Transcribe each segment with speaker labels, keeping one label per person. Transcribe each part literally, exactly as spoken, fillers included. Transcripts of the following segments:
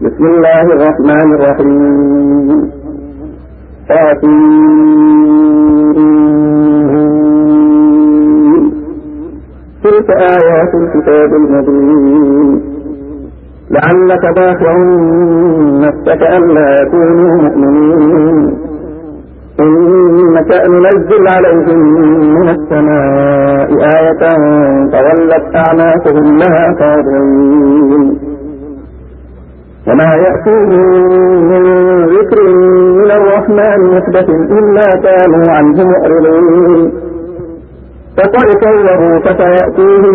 Speaker 1: بسم الله الرحمن الرحيم. تلك آيات الكتاب المبين. لعلك باخع نفسك ألا يكونوا مؤمنين إن نشأ ننزل عليهم من السماء آية فظلت أعناقهم لها خاضعين وما يأتيهم من ذكر من الرحمن محدث إلا كانوا عنه معرضين فقد كذبوا فسيأتيهم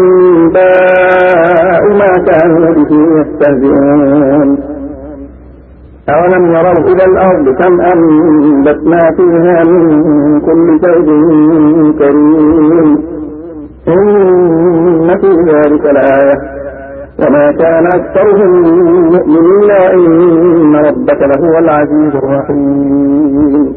Speaker 1: أنباء ما كانوا به يستهزئون. أولم يروا إلى الأرض كم أنبتنا فيها من كل زوج كريم إن في ذلك لآية وما كان أكثرهم مؤمنين وإن ربك لهو العزيز الرحيم.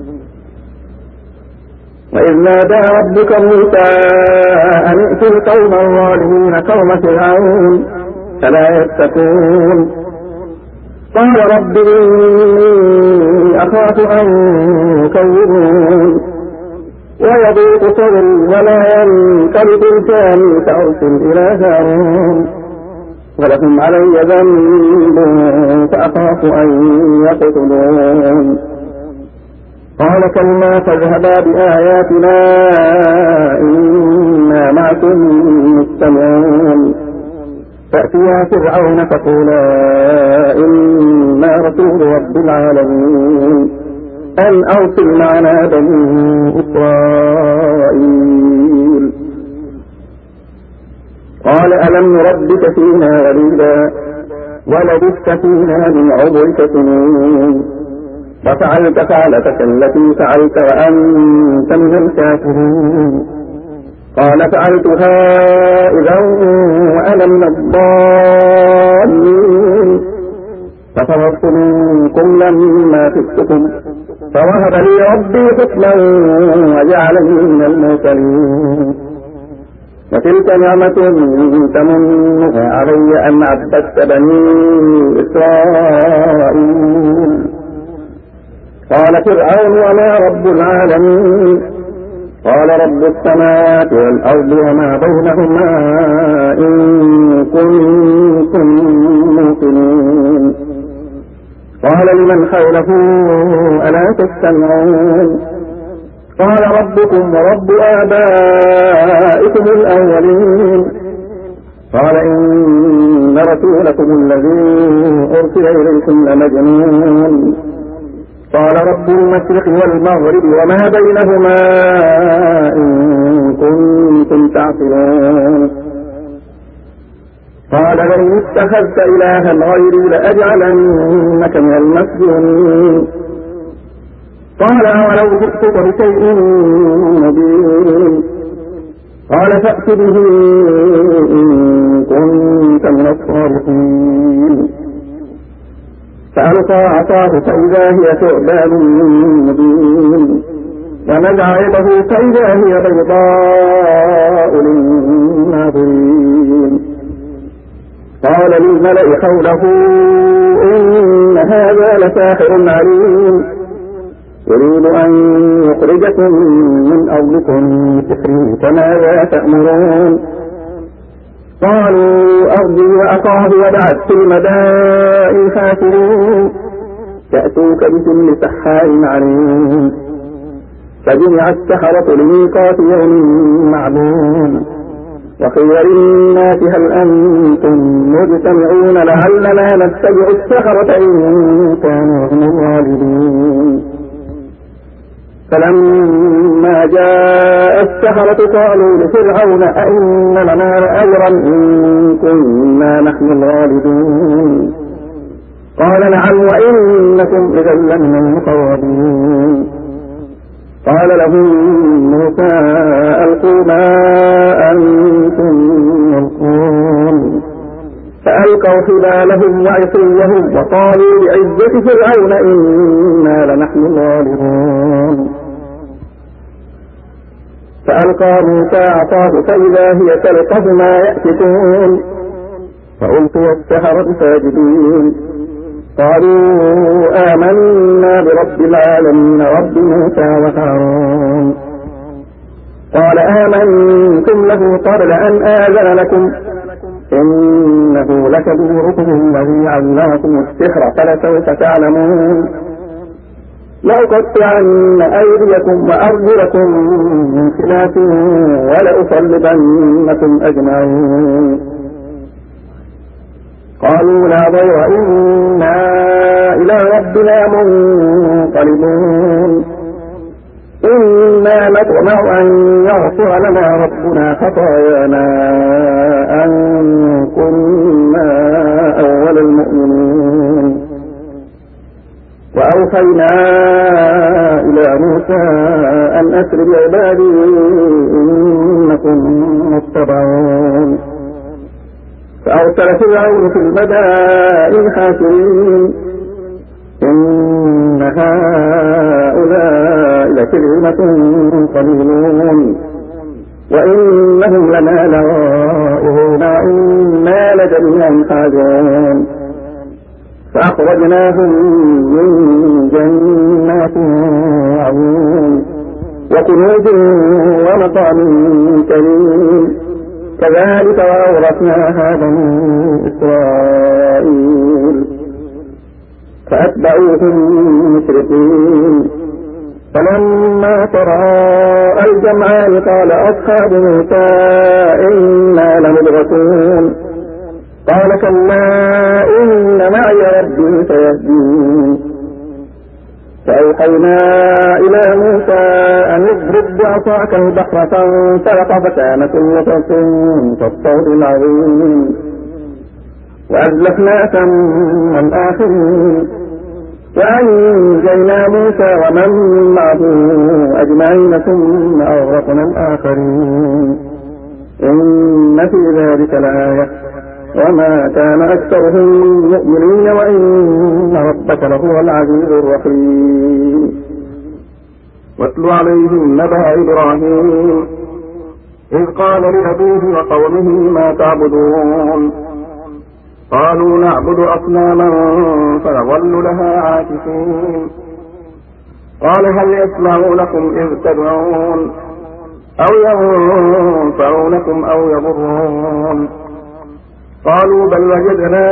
Speaker 1: وإذ نادى ربك موسى أن ائت القوم الظالمين قوم فرعون فلا يتقون قال رب إني أخاف أن يكذبون ويضيق صدري ولا ينقلب لساني فأرسل إلى هارون ولهم علي ذنب فأخاف أن يقتلون قال كلا فاذهبا بآياتنا إنا معكم مستمعون فأتيا فرعون فقولا إنا رسول رب العالمين أن أرسل معنا بني إسرائيل قال ألم نربك فينا وليدا ولبثت فينا من عمرك سنين وفعلت فعلتك التي فعلت وأنت من الكافرين قال فعلتها إذا وأنا من الضالين ففررت منكم لما خفتكم فوهب لي ربي حكما وجعلني من المرسلين وتلك نعمة تمنها علي أن عبدت بني إسرائيل قال فرعون وما رب العالمين قال رب السماوات والأرض وما بينهما إن كنتم موقنين قال لمن حوله ألا تستمعون قال ربكم ورب آبائكم الأولين قال إن رسولكم الذي أرسل إليكم لمجنون قال رب المشرق والمغرب وما بينهما إن كنتم تعقلون قال لئن اتخذت إلها غيري لأجعلنك من المسجونين قال أولو جئتك بشيء مبين قال فأت به إن كنت من الصادقين فألقى عصاه فإذا هي ثعبان مبين ونزع يده فإذا هي بيضاء للناظرين قال للملأ حوله إن هذا لساحر عليم يريد أن يخرجكم من أرضكم بسحره فماذا تأمرون قالوا أرجي وأخاه وابعث في المدائن حاشرين يأتوك بكل سحار عليم فجمع السحرة لميقات يوم معلوم وخير الناس هل أنتم مجتمعون لعلنا نتبع السحرة إن كانوا هم الغالبين فلما جاء السحرة قالوا لفرعون أئن لنا لأجرا إن كنا نحن الغالبين قال نعم وإنكم إذا لمن المقربين قال لهم موسى ألقوا ما أنتم ملقون فألقوا حبالهم وعصيهم وقالوا بعزة فرعون إنا لنحن الغالبون فألقى موسى عصاه فإذا هي تلقف ما يأفكون فألقي السحرة ساجدين قالوا آمنا برب العالمين رب موسى وهارون. قال آمنتم له قبل أن آذن لكم إنه لكبيركم الذي علمكم السحر فلسوف تعلمون لأقطعن أيديكم وأرجلكم من خلاف ولأصلبنكم أجمعين. قالوا لا ضير إنا إلى ربنا منقلبون إنا نطمع أن يغفر لنا ربنا خطايانا أن كنا أول المؤمنين. وأوحينا إلى موسى أن أسر بعبادي إنكم متبعون. فأرسل فرعون في المدائن حاشرين إن هؤلاء لشرذمة قليلون وإنهم لنا لغائظون وإنا لجميعا حاذرون. فأخرجناهم من جنات وعيون وكنوز ومقام كريم كذلك وأورثناها بني إسرائيل. فأتبعوهم مشرقين فلما تراءى الجمعان قال أصحاب موسى إنا لمدركون قال كلا إن معي ربي سيهدين. فأوحينا إلى موسى أن اضرب بعصاك البحر فانفلق فكان كل فرق كالطود العظيم وأزلفنا ثم الآخرين وأنجينا موسى ومن معه أجمعين ثم أغرقنا الآخرين إن في ذلك لآية وما كان أكثرهم مؤمنين وإن ربك لهو العزيز الرحيم. واتل عليهم نبأ إبراهيم إذ قال لأبيه وقومه ما تعبدون قالوا نعبد أصناما فنظل لها عاكفين. قال هل يسمعونكم إذ تدعون أو ينفعونكم أو يضرون قالوا بل وجدنا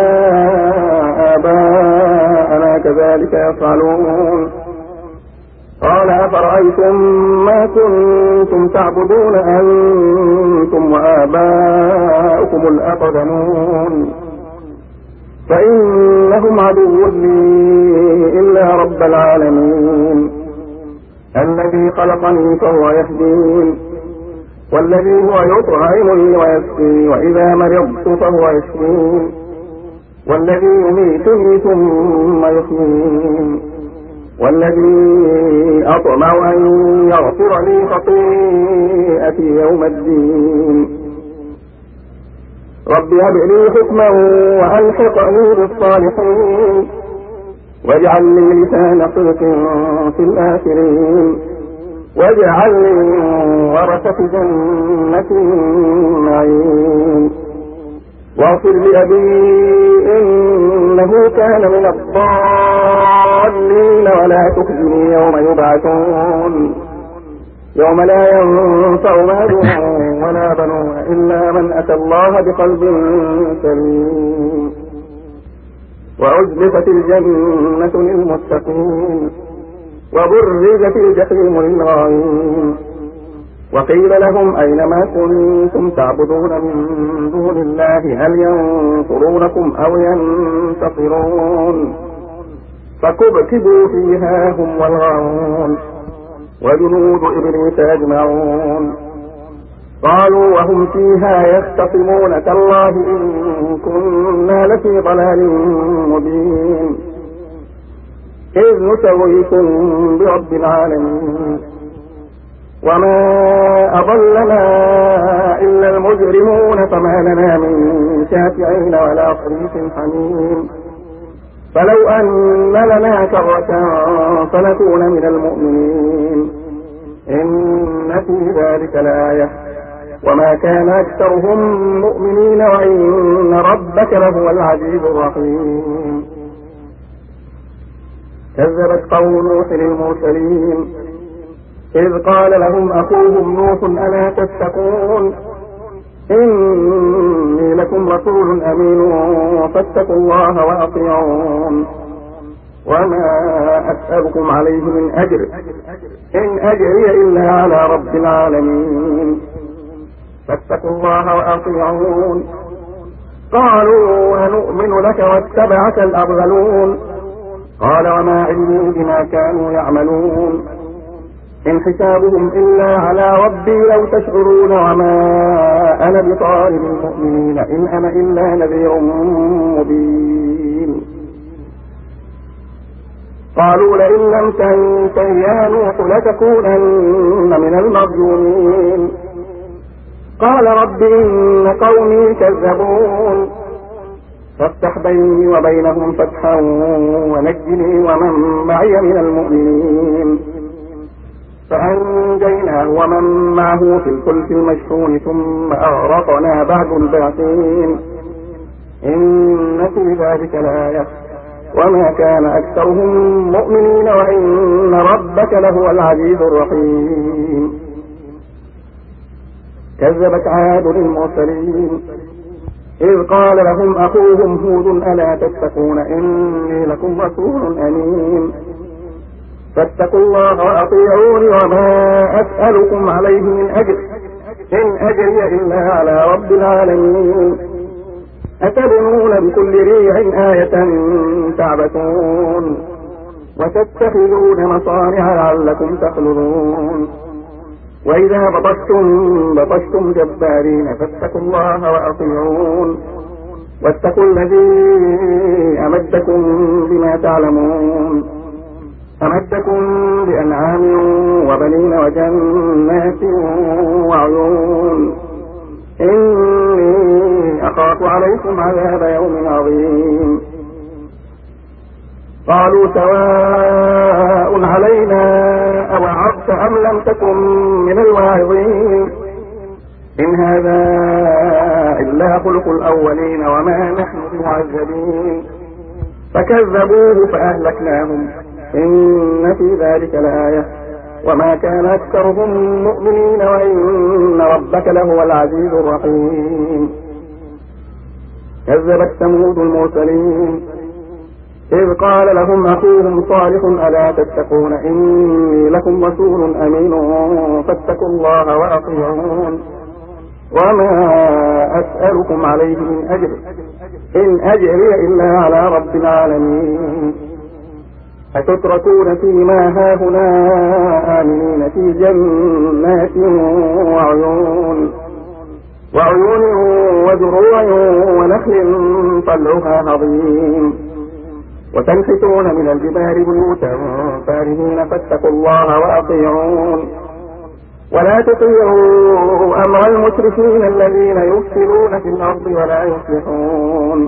Speaker 1: آباءنا كذلك يفعلون. قال أفرأيتم ما كنتم تعبدون أنتم وآباؤكم الأقدمون فإنهم عدو لي إلا رب العالمين الذي خلقني فهو يهدين والذي هو يطعمني ويسقي وإذا مرضت فهو يشفين والذي يميتني ثم يحيين والذي أطمع أن يغفر لي خطيئتي يوم الدين. رب هب لي حكما وألحقني بالصالحين واجعل لي لسان صدق في الآخرين واجعلني من ورثة جنة النعيم واغفر لأبي إنه كان من الضالين ولا تخزني يوم يبعثون يوم لا ينفع مال ولا بنون إلا من أتى الله بقلب سليم. وأزلفت الجنة للمتقين وبرزت الجحيم للغاوين وقيل لهم أين ما كنتم تعبدون من دون الله هل ينصرونكم أو ينتصرون فكبكبوا فيها هم والغاوون وجنود إبليس أجمعون قالوا وهم فيها يختصمون تالله إن كنا لفي ضلال مبين إذ نسويكم برب العالمين وما أضلنا إلا المجرمون فما لنا من شافعين ولا صريح حميم فلو أن لنا كرة فنكون من المؤمنين إن في ذلك لآية وما كان أكثرهم مؤمنين وإن ربك لهو العزيز الرحيم. كذبت قوم نوح المرسلين إذ قال لهم أخوهم نوح ألا تتقون إني لكم رسول أمين فاتقوا الله وأطيعون وما أسألكم عليه من أجر إن أجري إلا على رب العالمين فاتقوا الله وأطيعون. قالوا ونؤمن لك واتبعك الأرذلون قال وما علمي بما كانوا يعملون إن حسابهم إلا على ربي لو تشعرون وما أنا بطارد المؤمنين إن أنا إلا نذير مبين. قالوا لئن لم تنته يا نوح لتكونن من المرجومين قال رب إن قومي كذبون فافتح بيني وبينهم فتحا ونجني ومن معي من المؤمنين فأنجيناه ومن معه في الفلك المشحون ثم أغرقنا بعد الباقين إن في ذلك لآية وما كان أكثرهم مؤمنين وإن ربك لهو العزيز الرحيم. كذبت عاد المرسلين إذ قال لهم أخوهم هود ألا تتقون إني لكم رسول أمين فاتقوا الله وأطيعوني وما أسألكم عليه من أجر إن أجري إلا على رب العالمين أتبنون بكل ريع آية تعبثون وتتخذون مصانع لعلكم تخلدون وإذا بطشتم بطشتم جبارين فاتقوا الله وأطيعون واتقوا الذي أمدكم بما تعلمون أمدكم بأنعام وبنين وجنات وعيون إني أخاف عليكم عذاب يوم عظيم. قالوا سواء علينا أوعظت أم لم تكن من الواعظين إن هذا إلا خلق الأولين وما نحن بمعذبين فكذبوه فأهلكناهم إن في ذلك لآية وما كان أكثرهم مؤمنين وإن ربك لهو العزيز الرحيم. كذبت ثمود المرسلين إذ قال لهم أخوهم صالح ألا تتقون إني لكم رسول أمين فاتقوا الله وأطيعون وما أسألكم عليه من أجر إن أجري إلا على رب العالمين أتتركون فيما هاهنا آمنين في جنات وعيون وعيون وزروع ونخل طلعها هضيم وتنحتون من الجبال بيوتا فارهين فاتقوا الله وأطيعون ولا تطيعوا أمر المسرفين الذين يفسدون في الأرض ولا يصلحون.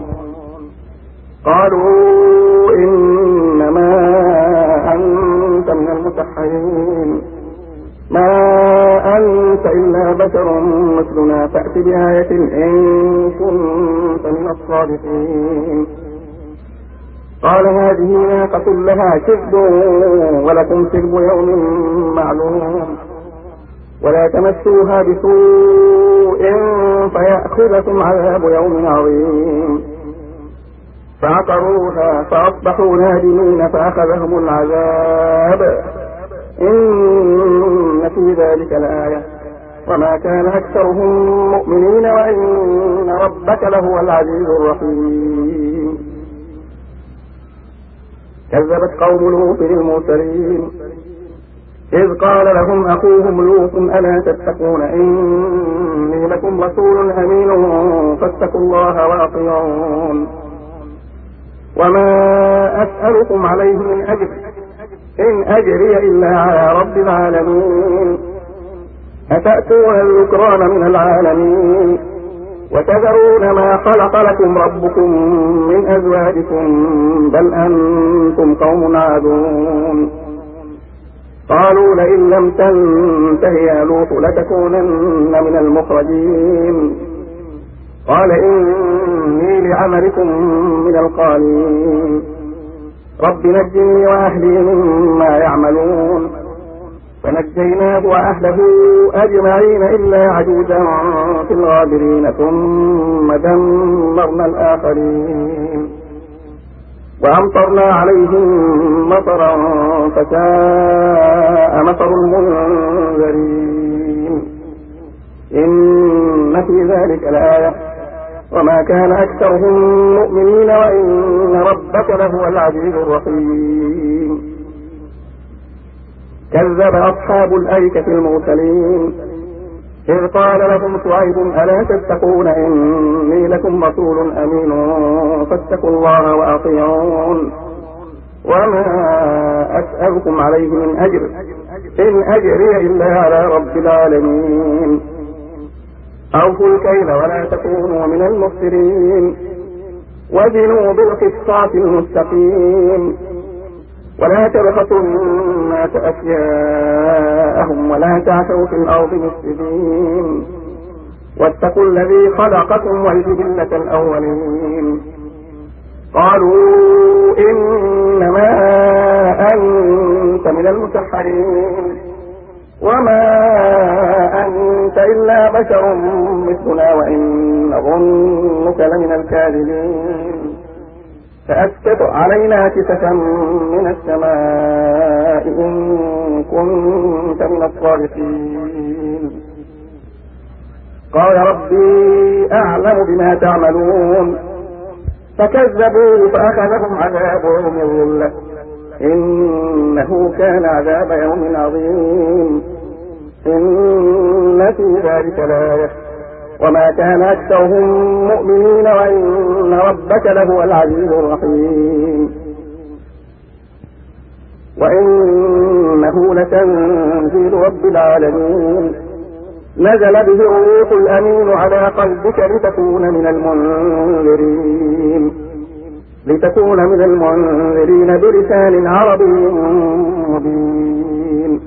Speaker 1: قالوا إنما أنت من المسحرين ما أنت إلا بشر مثلنا فأت بآية إن كنت من الصادقين. قال هذه ناقة لها شرب ولكم شرب يوم معلوم ولا تمسوها بسوء فيأخذكم عذاب يوم عظيم. فعقروها فأصبحوا نادمين فأخذهم العذاب إن في ذلك لآية وما كان أكثرهم مؤمنين وإن ربك لهو العزيز الرحيم. كذبت قوم لوط المرسلين إذ قال لهم أخوهم لوط ألا تتقون إني لكم رسول أمين فاتقوا الله وأطيعون وما أسألكم عليه من أجر إن أجري إلا على رب العالمين أتأتون الذكران من العالمين وتذرون ما خلق لكم ربكم من أزواجكم بل أنتم قوم عادون. قالوا لئن لم تنته يا لوط لتكونن من المخرجين قال إني لعملكم من القالين رب نجني وأهلي مما يعملون فنجيناه وأهله أجمعين إلا عجوزا في الغابرين ثم دمرنا الآخرين وأمطرنا عليهم مطرا فساء مطر المنذرين إن في ذلك لآية وما كان أكثرهم مؤمنين وإن ربك لهو العزيز الرحيم كذب أصحاب الأيكة المرسلين إذ قال لهم شعيب ألا تتقون إني لكم رسول أمين فاتقوا الله وأطيعون وما أسألكم عليه من أجر إن أجري إلا على رب العالمين أوفوا الكيل ولا تكونوا من المخسرين وزنوا بالقسطاس المستقيم ولا تبخسوا الناس أشياءهم ولا تعثوا في الأرض مفسدين واتقوا الذي خلقكم والجبلة الأولين قالوا إنما أنت من المسحرين وما أنت إلا بشر مثلنا وإن نظنك لمن الكاذبين فأسقط علينا كسفا من السماء إن كنت من الصادقين قال ربي أعلم بما تعملون فكذبوه فأخذهم عذاب يوم الظلة إنه كان عذاب يوم عظيم إن في ذلك لآية وما كان أكثرهم مؤمنين وإن ربك لهو العزيز الرحيم وإنه لتنزيل رب العالمين نزل به الروح الأمين على قلبك لتكون من المنذرين لتكون من المنذرين بلسان عربي مبين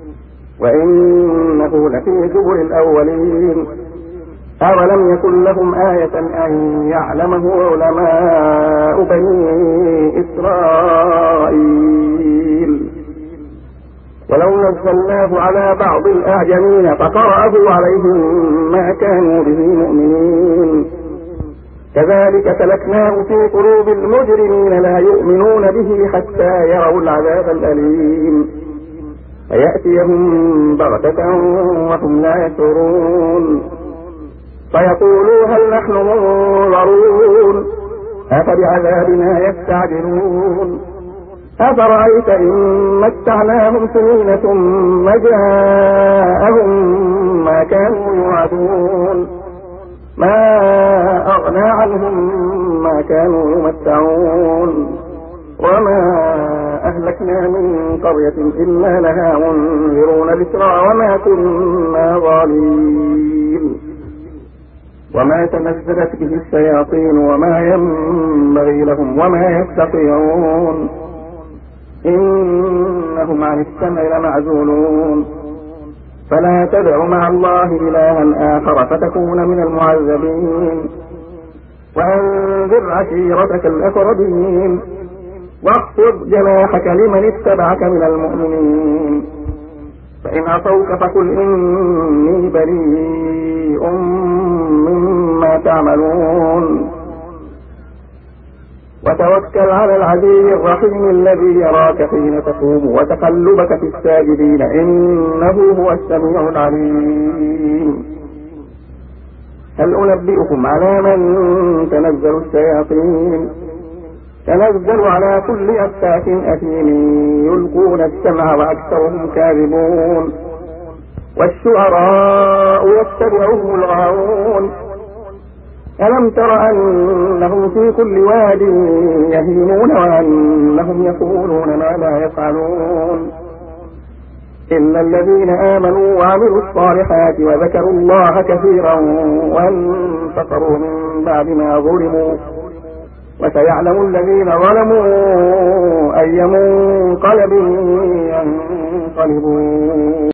Speaker 1: وإنه لفي زبر الأولين أولم يكن لهم آية أن يعلمه علماء بني إسرائيل ولو نزلناه على بعض الأعجمين فقرأه عليهم ما كانوا به مؤمنين كذلك سلكناه في قلوب المجرمين لا يؤمنون به حتى يروا العذاب الأليم فيأتيهم بغتة وهم لا يشعرون فيقولوا هل نحن منظرون أفبعذابنا يستعجلون أفرأيت إن متعناهم سنين ثم جاءهم ما كانوا يوعدون ما أغنى عنهم ما كانوا يمتعون وما أهلكنا من قرية إلا لها منذرون بشرى وما كنا ظالمين وما تنزلت به الشياطين وما ينبغي لهم وما يستطيعون إنهم عن السمع لمعزولون فلا تدع مع الله إلها آخر فتكون من المعذبين وأنذر عشيرتك الأقربين واخفض جناحك لمن اتبعك من المؤمنين فإن عصوك فقل إني بريء مما تعملون وتوكل على العزيز الرحيم الذي يراك حين تقوم وتقلبك في الساجدين إنه هو السميع العليم هل أنبئكم على من تنزل الشياطين تنزل على كل أفاك أثيم يلقون السمع وأكثرهم كاذبون والشعراء يتبعهم الغاوون ألم تر أنهم في كل واد يهيمون وأنهم يقولون ما لا يفعلون إلا الذين آمنوا وعملوا الصالحات وذكروا الله كثيرا وانتصروا من بعد ما ظلموا وسيعلم الذين ظلموا أي منقلب ينقلبون.